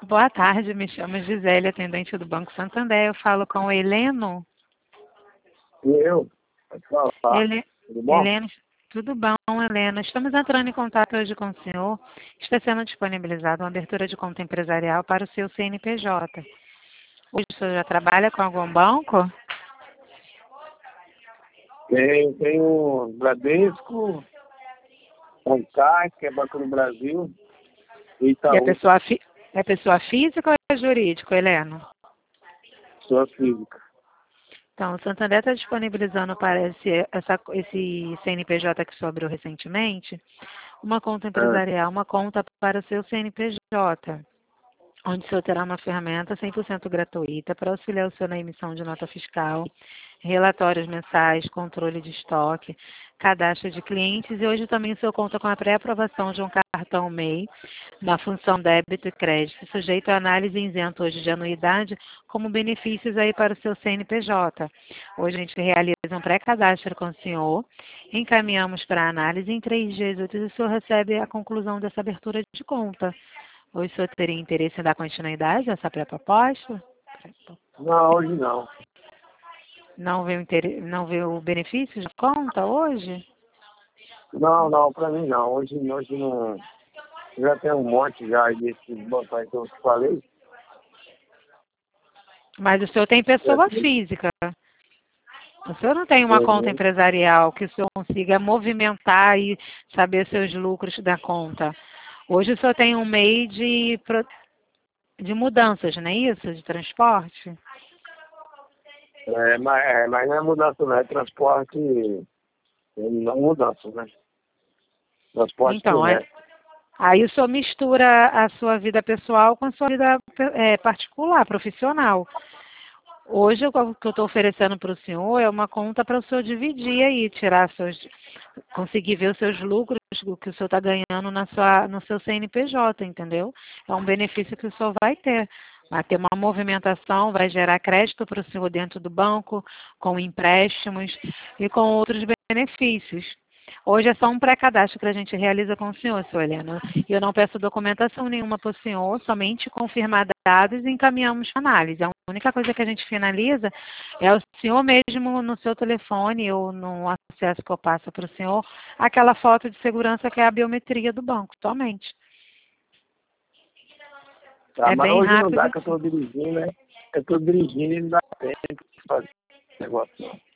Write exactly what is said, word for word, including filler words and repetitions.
boa tarde, me chamo Gisele, atendente do Banco Santander. Eu falo com o Heleno. E eu? Pode falar. Ele... Tudo bom? Heleno, tudo bom, Heleno? Estamos entrando em contato hoje com o senhor. Está sendo disponibilizada uma abertura de conta empresarial para o seu C N P J. Hoje o senhor já trabalha com algum banco? Tem, tem o Bradesco, Concar, que é Banco do Brasil, e E Itaú, é pessoa, fi... é pessoa física ou é jurídico, Heleno? pessoa física. Então, o Santander está disponibilizando para esse, essa, esse C N P J que o senhor abriu recentemente, uma conta Ah, empresarial, uma conta para o seu C N P J, onde o senhor terá uma ferramenta cem por cento gratuita para auxiliar o senhor na emissão de nota fiscal, relatórios mensais, controle de estoque, cadastro de clientes, e hoje também o senhor conta com a pré-aprovação de um cartão M E I na função débito e crédito, sujeito a análise isento hoje de anuidade, como benefícios aí para o seu C N P J. Hoje a gente realiza um pré-cadastro com o senhor, encaminhamos para a análise, em três dias úteis o senhor recebe a conclusão dessa abertura de conta. Hoje o senhor teria interesse em dar continuidade a essa pré-proposta? não, hoje não. Não vê o, inter... não vê o benefício de conta hoje? Não, não, pra mim não. Hoje, hoje não. Já tem um monte já desses bancos aí que eu te falei. Mas o senhor tem É, pessoa física. O senhor não tem uma conta uhum. empresarial que o senhor consiga movimentar e saber seus lucros da conta. Hoje o senhor tem um meio de, pro- de mudanças, não é isso? De transporte? É, mas, é, mas não é mudança, não. É transporte. É não mudança, né? Transporte Então, é- terrestre. aí o senhor mistura a sua vida pessoal com a sua vida é, particular, profissional. Hoje, o que eu estou oferecendo para o senhor é uma conta para o senhor dividir aí, tirar seus, conseguir ver os seus lucros, o que o senhor está ganhando na sua, no seu C N P J, entendeu? É um benefício que o senhor vai ter. Vai ter uma movimentação, vai gerar crédito para o senhor dentro do banco, com empréstimos e com outros benefícios. Hoje é só um pré-cadastro que a gente realiza com o senhor, senhor Helena. E eu não peço documentação nenhuma para o senhor, somente confirmar dados e encaminhamos para análise. A única coisa que a gente finaliza é o senhor mesmo no seu telefone ou no acesso que eu passo para o senhor, aquela foto de segurança que é a biometria do banco, somente. Tá, É mas bem hoje não rápido dá que eu assim. tô dirigindo, né? Eu tô dirigindo e não dá tempo de fazer esse negócio, não.